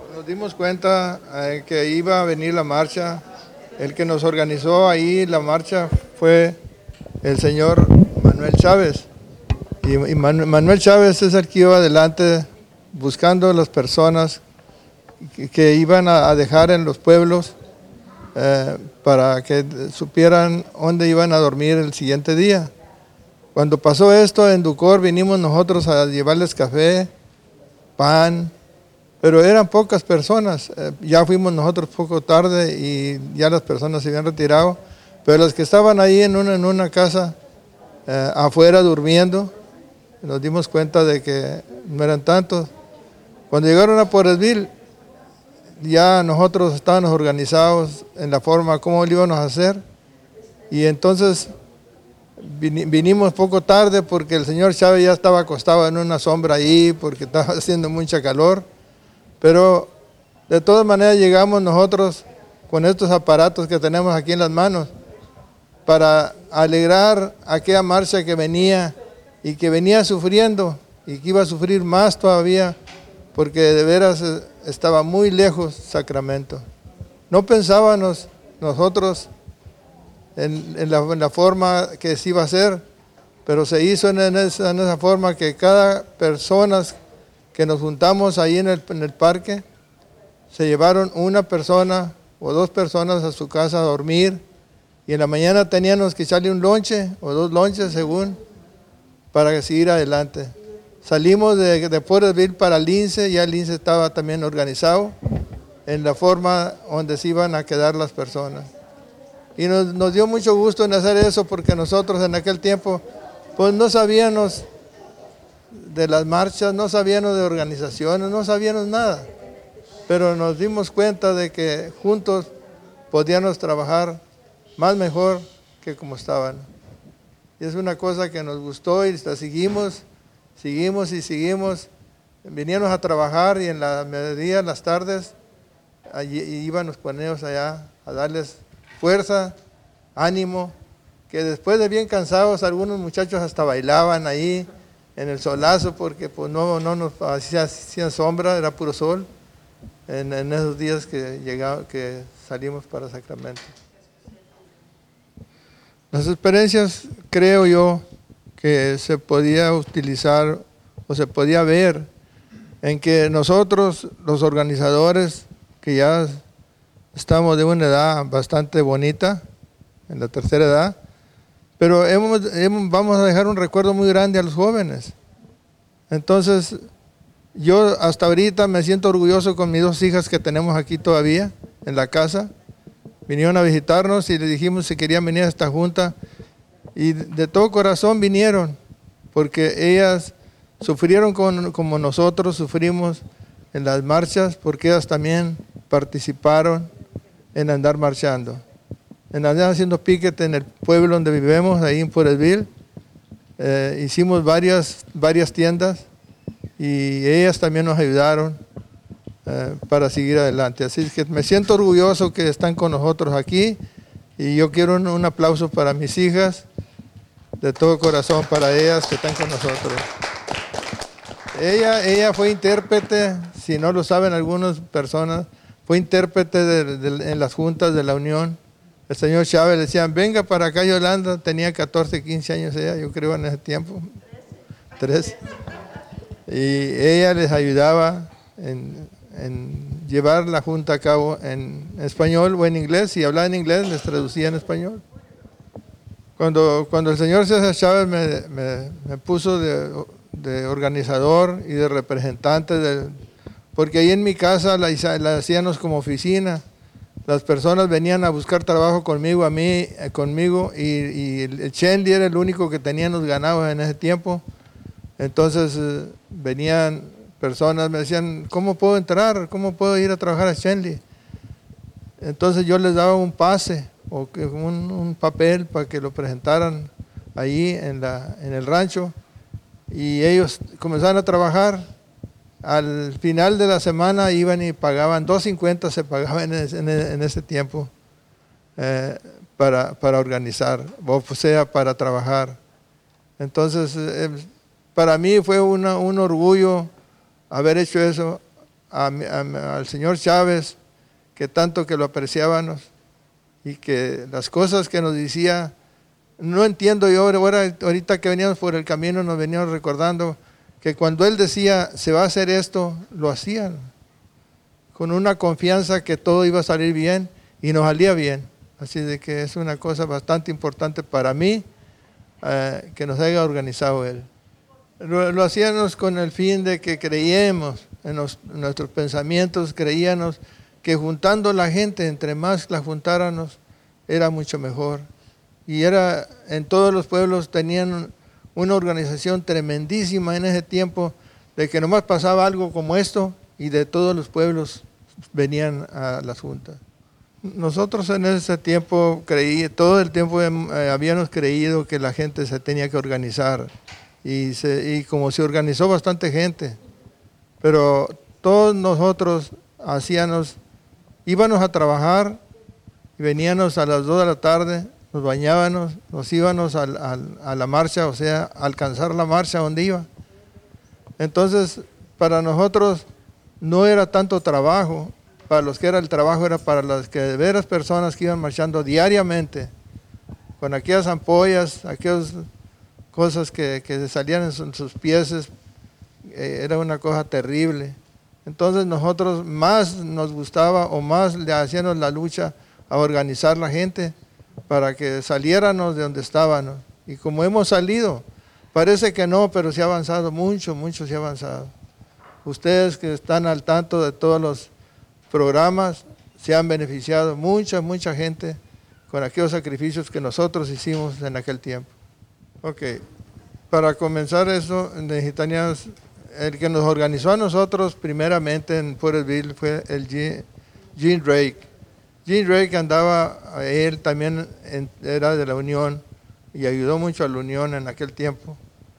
Nos dimos cuenta que iba a venir la marcha. El que nos organizó ahí la marcha fue el señor Manuel Chávez. Y Manuel Chávez es el que iba adelante buscando las personas que iban a dejar en los pueblos para que supieran dónde iban a dormir el siguiente día. Cuando pasó esto en Ducor, vinimos nosotros a llevarles café, pan, pero eran pocas personas. Ya fuimos nosotros poco tarde y ya las personas se habían retirado, pero los que estaban ahí en una casa afuera durmiendo, nos dimos cuenta de que no eran tantos. Cuando llegaron a Pueblesville, ya nosotros estábamos organizados en la forma como lo íbamos a hacer, y entonces vinimos poco tarde porque el señor Chávez ya estaba acostado en una sombra ahí porque estaba haciendo mucha calor, pero de todas maneras llegamos nosotros con estos aparatos que tenemos aquí en las manos para alegrar aquella marcha que venía y que venía sufriendo y que iba a sufrir más todavía porque de veras estaba muy lejos Sacramento. No pensábamos nosotros en la forma que se iba a hacer, pero se hizo en esa forma que cada persona que nos juntamos ahí en el parque, se llevaron una persona o dos personas a su casa a dormir, y en la mañana teníamos que echarle un lonche o dos lonches según, para seguir adelante. Salimos de Pueblesville para Lince, ya Lince estaba también organizado en la forma donde se iban a quedar las personas. Y nos dio mucho gusto en hacer eso porque nosotros en aquel tiempo pues no sabíamos de las marchas, no sabíamos de organizaciones, no sabíamos nada. Pero nos dimos cuenta de que juntos podíamos trabajar más mejor que como estaban. Y es una cosa que nos gustó y seguimos. Veníamos a trabajar y en la mediodía, en las tardes, allí íbamos con ellos allá a darles fuerza, ánimo, que después de bien cansados algunos muchachos hasta bailaban ahí en el solazo porque pues no nos hacían sombra, era puro sol en esos días que salimos para Sacramento. Las experiencias, creo yo, que se podía utilizar o se podía ver en que nosotros, los organizadores, que ya estamos de una edad bastante bonita, en la tercera edad, pero vamos a dejar un recuerdo muy grande a los jóvenes. Entonces, yo hasta ahorita me siento orgulloso con mis dos hijas que tenemos aquí todavía en la casa. Vinieron a visitarnos y les dijimos si querían venir a esta junta, y de todo corazón vinieron, porque ellas sufrieron como nosotros sufrimos en las marchas, porque ellas también participaron en andar marchando, en andar haciendo piquete en el pueblo donde vivimos, ahí en Pueblesville. Hicimos varias tiendas y ellas también nos ayudaron para seguir adelante. Así que me siento orgulloso que están con nosotros aquí, y yo quiero un aplauso para mis hijas, de todo corazón para ellas que están con nosotros. Ella fue intérprete, si no lo saben algunas personas, fue intérprete en las juntas de la Unión. El señor Chávez le decían, venga para acá Yolanda, tenía 14, 15 años ella, yo creo en ese tiempo, 13. Y ella les ayudaba en llevar la junta a cabo en español o en inglés. Si hablaban en inglés, les traducía en español. Cuando el señor César Chávez me puso de organizador y de representante, porque ahí en mi casa la hacíamos como oficina. Las personas venían a buscar trabajo conmigo, y el Chendi era el único que tenía los ganados en ese tiempo. Entonces venían personas, me decían, ¿cómo puedo entrar? ¿Cómo puedo ir a trabajar a Chenli? Entonces yo les daba un pase o un papel para que lo presentaran ahí en el rancho, y ellos comenzaron a trabajar. Al final de la semana iban y pagaban $2.50, se pagaba en ese tiempo para organizar, o sea, para trabajar. Entonces, para mí fue un orgullo haber hecho eso al señor Chávez, que tanto que lo apreciábamos y que las cosas que nos decía, no entiendo yo, ahorita que veníamos por el camino nos veníamos recordando que cuando él decía se va a hacer esto, lo hacían con una confianza que todo iba a salir bien y nos salía bien. Así de que es una cosa bastante importante para mí que nos haya organizado él. Lo hacíamos con el fin de que creíamos en nuestros pensamientos, creíamos que juntando la gente, entre más la juntáramos, era mucho mejor. Y en todos los pueblos tenían una organización tremendísima en ese tiempo, de que nomás pasaba algo como esto y de todos los pueblos venían a las juntas. Nosotros en ese tiempo todo el tiempo habíamos creído que la gente se tenía que organizar y como se organizó bastante gente, pero todos nosotros íbamos a trabajar y veníamos a las 2 de la tarde, nos bañábamos, nos íbamos a la marcha, o sea, a alcanzar la marcha donde iba. Entonces, para nosotros no era tanto trabajo, para los que era el trabajo era para las que de veras personas que iban marchando diariamente, con aquellas ampollas, aquellas cosas que salían en sus pies, era una cosa terrible. Entonces nosotros más nos gustaba o más le hacíamos la lucha a organizar la gente para que saliéramos de donde estábamos. Y como hemos salido, parece que no, pero se ha avanzado mucho, mucho se ha avanzado. Ustedes que están al tanto de todos los programas, se han beneficiado mucha gente con aquellos sacrificios que nosotros hicimos en aquel tiempo. Ok, para comenzar eso, necesitaríamos, el que nos organizó a nosotros primeramente en Porterville fue el Gene Drake. Gene Drake él también era de la Unión y ayudó mucho a la Unión en aquel tiempo.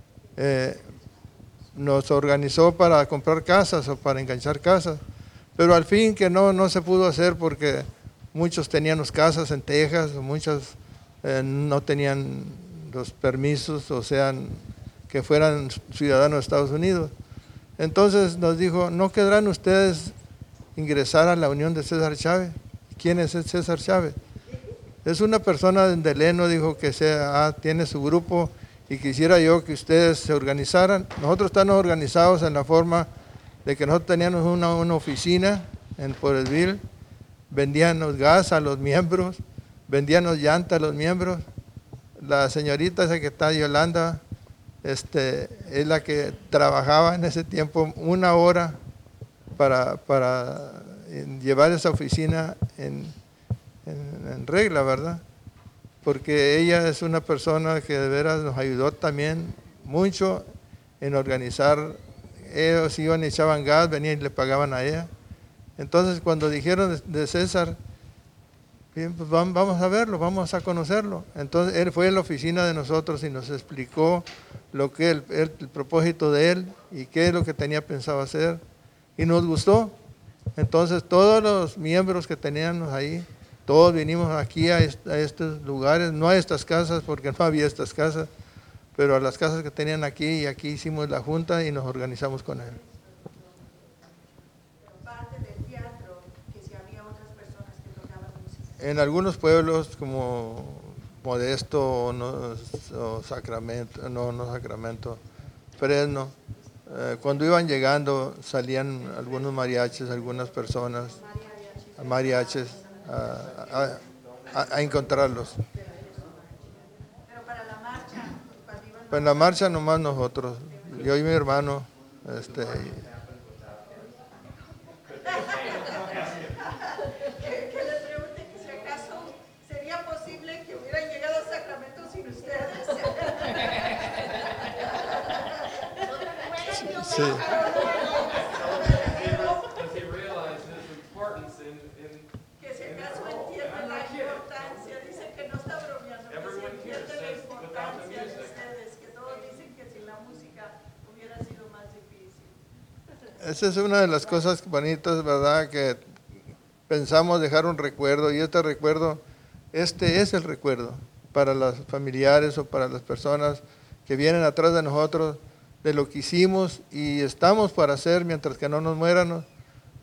Nos organizó para comprar casas o para enganchar casas, pero al fin que no se pudo hacer porque muchos teníamos casas en Texas, muchos no tenían los permisos, o sea, que fueran ciudadanos de Estados Unidos. Entonces nos dijo, ¿no querrán ustedes ingresar a la Unión de César Chávez? ¿Quién es César Chávez? Es una persona de Leno, dijo que tiene su grupo y quisiera yo que ustedes se organizaran. Nosotros estamos organizados en la forma de que nosotros teníamos una oficina en Porterville, vendíamos gas a los miembros, vendíamos llanta a los miembros. La señorita esa que está, Yolanda, es la que trabajaba en ese tiempo 1 hora para llevar esa oficina en regla, ¿verdad? Porque ella es una persona que de veras nos ayudó también mucho en organizar. Ellos iban y echaban gas, venían y le pagaban a ella. Entonces cuando dijeron de César, bien, pues vamos a verlo, vamos a conocerlo. Entonces él fue a la oficina de nosotros y nos explicó lo que el propósito de él y qué es lo que tenía pensado hacer, y nos gustó. Entonces todos los miembros que teníamos ahí, todos vinimos aquí a estos lugares, no a estas casas porque no había estas casas, pero a las casas que tenían aquí, y aquí hicimos la junta y nos organizamos con él. Parte del teatro, que si había otras personas que tocaban música. En algunos pueblos como Modesto o Sacramento, no Sacramento, Fresno, cuando iban llegando salían algunos mariachis, algunas personas, mariachis a encontrarlos. Pero para la marcha, cuando iban Pues en la marcha nomás nosotros, yo y mi hermano, que les pregunte que si acaso sería posible que hubieran llegado a Sacramento sin ustedes. sí. Que si acaso entienden la importancia, dicen que no está bromeando, que si entienden la importancia de ustedes, que todos dicen que sin la música hubiera sido más difícil. Esa es una de las cosas bonitas, ¿verdad? Que pensamos dejar un recuerdo, y este recuerdo, es el recuerdo para los familiares o para las personas que vienen atrás de nosotros, de lo que hicimos y estamos para hacer mientras que no nos muéramos,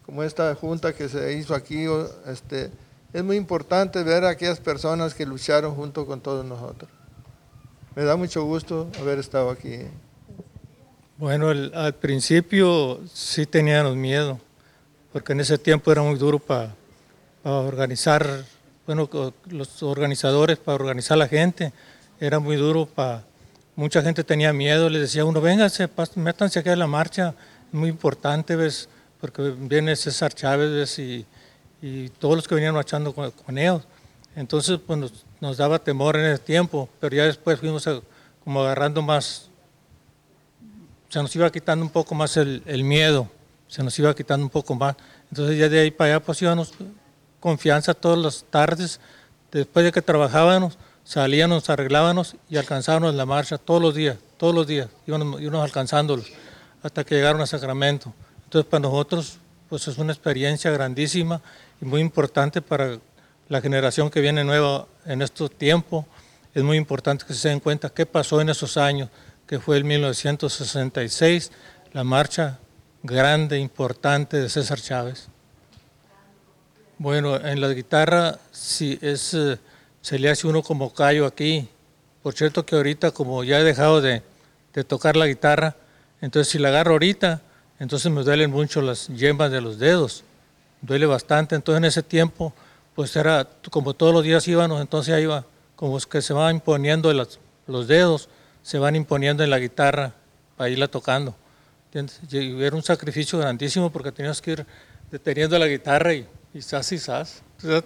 como esta junta que se hizo aquí, es muy importante ver a aquellas personas que lucharon junto con todos nosotros. Me da mucho gusto haber estado aquí. Bueno, al principio sí teníamos miedo, porque en ese tiempo era muy duro para organizar, bueno, los organizadores, para organizar la gente, era muy duro mucha gente tenía miedo, les decía uno, vénganse, métanse aquí a la marcha, es muy importante, ¿ves? Porque viene César Chávez, ¿ves? Y todos los que venían marchando con ellos. Entonces, pues nos daba temor en ese tiempo, pero ya después fuimos como agarrando más, se nos iba quitando un poco más el miedo, se nos iba quitando un poco más. Entonces ya de ahí para allá pues íbamos confianza todas las tardes, después de que trabajábamos, salíamos, nos arreglábamos y alcanzábamos la marcha todos los días, íbamos alcanzándolos hasta que llegaron a Sacramento. Entonces para nosotros pues es una experiencia grandísima y muy importante para la generación que viene nueva en estos tiempos. Es muy importante que se den cuenta qué pasó en esos años, que fue el 1966, la marcha grande, importante de César Chávez. Bueno, en la guitarra sí se le hace uno como callo aquí. Por cierto que ahorita como ya he dejado de tocar la guitarra, entonces si la agarro ahorita, entonces me duelen mucho las yemas de los dedos, duele bastante. Entonces en ese tiempo, pues era como todos los días íbamos, entonces ahí iba, como es que se van imponiendo los dedos, se van imponiendo en la guitarra para irla tocando. ¿Entiendes? Y era un sacrificio grandísimo porque tenías que ir deteniendo la guitarra y sas y sas.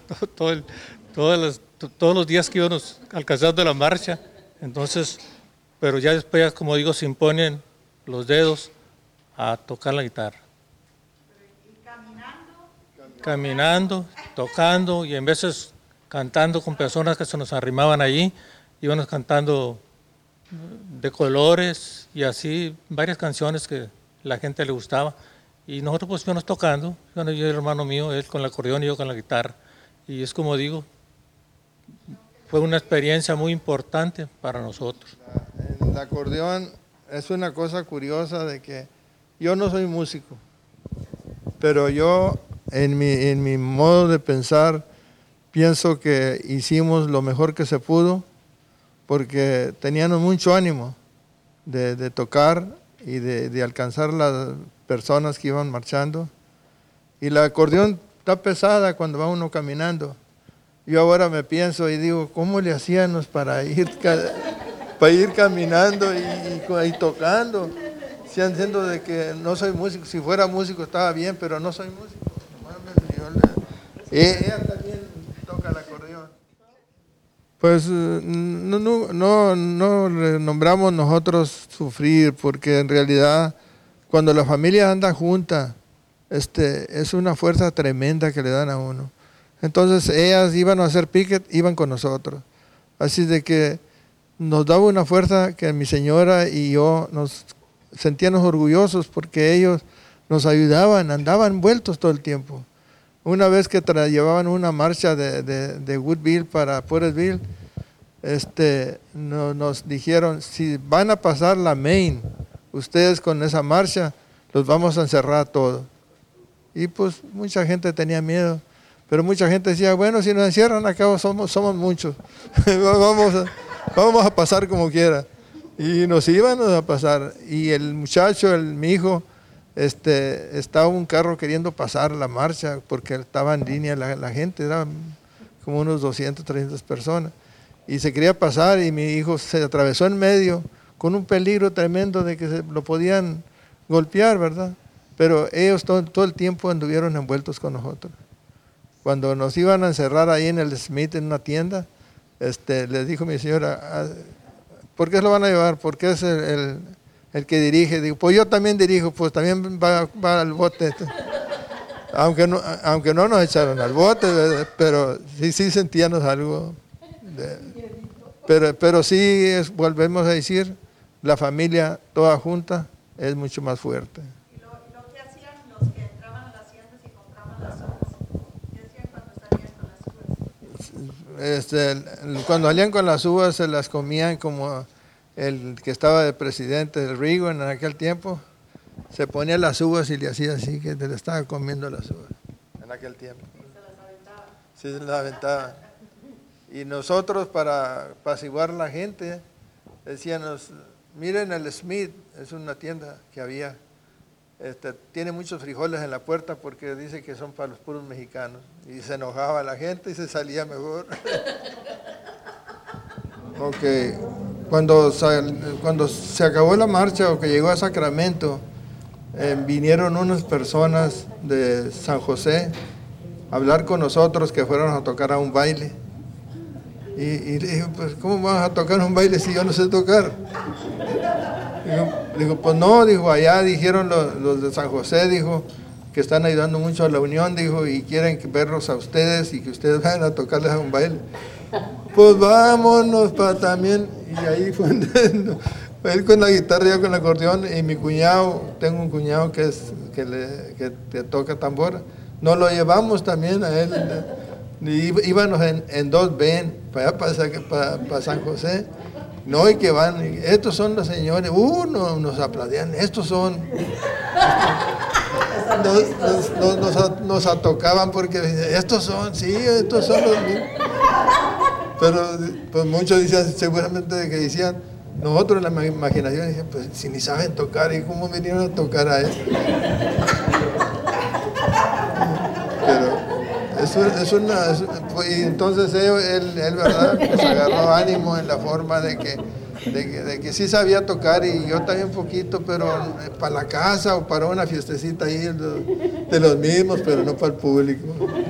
Todos los días que íbamos alcanzando la marcha, entonces, pero ya después, como digo, se imponen los dedos a tocar la guitarra. Caminando, tocando y en veces cantando con personas que se nos arrimaban allí, íbamos cantando de colores y así varias canciones que la gente le gustaba y nosotros pues íbamos tocando, yo y el hermano mío, él con el acordeón y yo con la guitarra, y es como digo, fue una experiencia muy importante para nosotros. El acordeón es una cosa curiosa de que yo no soy músico, pero yo en mi modo de pensar pienso que hicimos lo mejor que se pudo porque teníamos mucho ánimo de tocar y de alcanzar las personas que iban marchando. Y la acordeón está pesada cuando va uno caminando. Yo ahora me pienso y digo, ¿cómo le hacíamos para ir caminando y tocando? Siendo de que no soy músico, si fuera músico estaba bien, pero no soy músico. Ella también toca el acordeón. Pues no le nombramos nosotros sufrir, porque en realidad cuando la familia anda junta, es una fuerza tremenda que le dan a uno. Entonces ellas iban a hacer picket, iban con nosotros. Así de que nos daba una fuerza que mi señora y yo nos sentíamos orgullosos porque ellos nos ayudaban, andaban vueltos todo el tiempo. Una vez que llevaban una marcha de Woodville para Porterville, nos dijeron, si van a pasar la Main, ustedes con esa marcha, los vamos a encerrar todos. Y pues mucha gente tenía miedo, pero mucha gente decía, bueno, si nos encierran acá somos muchos, vamos a pasar como quiera. Y nos íbamos a pasar, y el muchacho, mi hijo, estaba un carro queriendo pasar la marcha porque estaba en línea la gente, eran como unos 200, 300 personas, y se quería pasar y mi hijo se atravesó en medio con un peligro tremendo de que lo podían golpear, ¿verdad? Pero ellos todo el tiempo anduvieron envueltos con nosotros. Cuando nos iban a encerrar ahí en el Smith, en una tienda, les dijo mi señora, ¿por qué lo van a llevar? Porque es el que dirige. Digo, pues yo también dirijo, pues también va al bote. Aunque no nos echaron al bote, pero sí sentíamos algo. Pero sí, volvemos a decir, la familia toda junta es mucho más fuerte. ¿Y lo que hacían los que entraban a las haciendas y compraban las uvas? ¿Qué hacían cuando salían con las uvas? Cuando salían con las uvas se las comían como el que estaba de presidente, el Reagan en aquel tiempo, se ponía las uvas y le hacía así, que le estaba comiendo las uvas en aquel tiempo. Sí, se las aventaba. Y nosotros, para apaciguar la gente, decíamos, miren el Smith, es una tienda que había, tiene muchos frijoles en la puerta porque dice que son para los puros mexicanos. Y se enojaba la gente y se salía mejor. Okay. Cuando se acabó la marcha o que llegó a Sacramento, vinieron unas personas de San José a hablar con nosotros que fueron a tocar a un baile. Y le dije, pues, ¿cómo vas a tocar un baile si yo no sé tocar? Digo, pues no, dijo, allá dijeron los de San José, dijo, que están ayudando mucho a la unión, dijo, y quieren verlos a ustedes y que ustedes vayan a tocarles a un baile. Pues vámonos para también. Y ahí fue él con la guitarra, yo con el acordeón, y mi cuñado, tengo un cuñado que toca tambora, nos lo llevamos también a él. Y íbamos en dos ven para allá, para San José. No, y que van, estos son los señores, nos aplaudían, estos son. Nos atocaban porque estos son los mismos. Pero pues muchos decían, seguramente que decían, nosotros en la imaginación decían, pues si ni saben tocar, ¿y cómo vinieron a tocar a él? Pero y entonces él verdad, pues agarró ánimo en la forma de que sí sabía tocar, y yo también un poquito, pero para la casa o para una fiestecita ahí de los mismos, pero no para el público.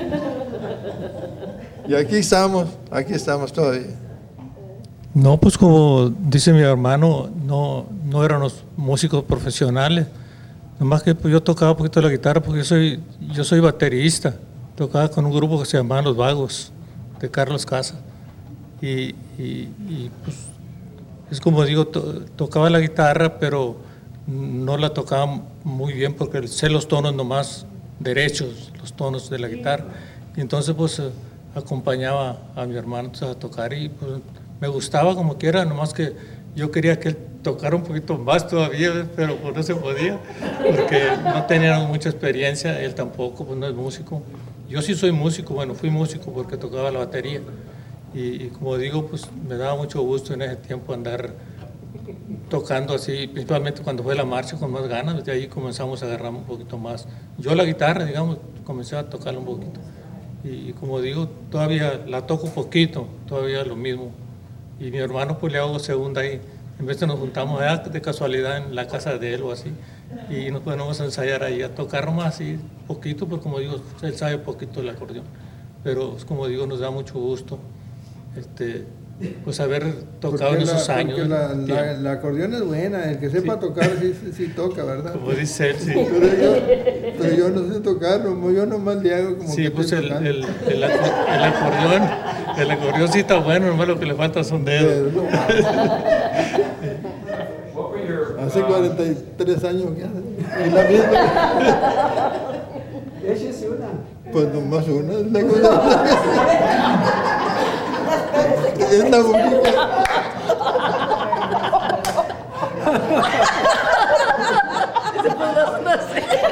Y aquí estamos todavía. No, pues como dice mi hermano, no éramos músicos profesionales. Nomás que pues, yo tocaba un poquito la guitarra porque yo soy baterista. Tocaba con un grupo que se llamaba Los Vagos, de Carlos Casa. Y pues es como digo, tocaba la guitarra, pero no la tocaba muy bien porque sé los tonos nomás derechos, los tonos de la guitarra. Y entonces pues acompañaba a mi hermano a tocar y pues me gustaba como quiera, nomás que yo quería que él tocara un poquito más todavía, pero pues no se podía, porque no teníamos mucha experiencia, él tampoco, pues no es músico. Yo sí soy músico, bueno, fui músico porque tocaba la batería. Y como digo, pues me daba mucho gusto en ese tiempo andar tocando así, principalmente cuando fue la marcha con más ganas, de ahí comenzamos a agarrar un poquito más. Yo la guitarra, digamos, comencé a tocarla un poquito. Y como digo, todavía la toco poquito, todavía lo mismo. Y mi hermano pues le hago segunda ahí. En vez de nos juntamos allá de casualidad en la casa de él o así, y nos ponemos a ensayar ahí, a tocar nomás así poquito, pues como digo, él sabe poquito el acordeón. Pero como digo, nos da mucho gusto pues haber tocado en esos años. Porque la acordeón es buena, el que sepa tocar sí toca, ¿verdad? Como dice él, sí. Pero yo no sé tocar, yo nomás le hago como sí, que pues el acordeón sí está bueno, nomás lo que le falta son dedos. Hace 43 años que hace. Y la misma. Échese una. Pues nomás una. Es una bonita. Después vas a hacer.